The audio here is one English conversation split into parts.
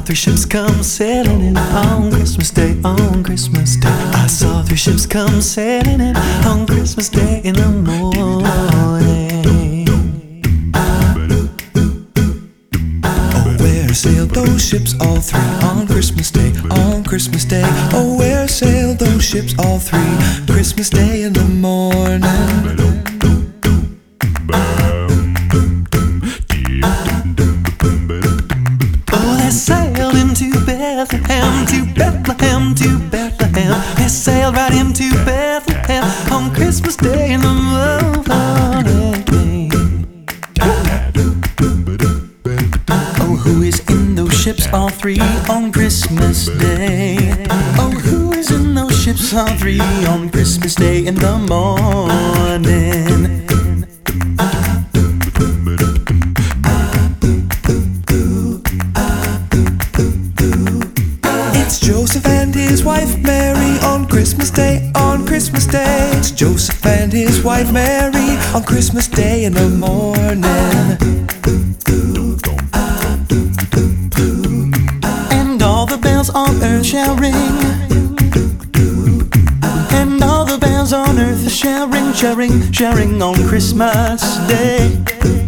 three ships come sailing in on Christmas Day, on Christmas Day. I saw three ships come sailing in on Christmas Day in the morning. Oh, where sailed those ships all three on Christmas Day, on Christmas Day. Oh, where sailed those ships all three Christmas Day in the morning. Bethlehem, to Bethlehem, to Bethlehem. They sailed right into Bethlehem on Christmas Day in the morning. Oh, who is in those ships all three on Christmas Day? Oh, who is in those ships all three on Christmas Day in the morning? Joseph and his wife Mary on Christmas Day, on Christmas Day. It's Joseph and his wife Mary on Christmas Day in the morning. And all the bells on earth shall ring, and all the bells on earth shall ring, shall ring, shall ring on Christmas Day.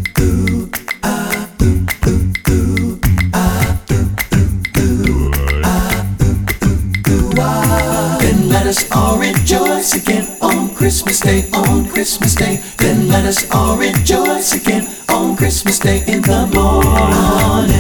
Let us all rejoice again on Christmas Day, on Christmas Day. Then let us all rejoice again on Christmas Day in the morning.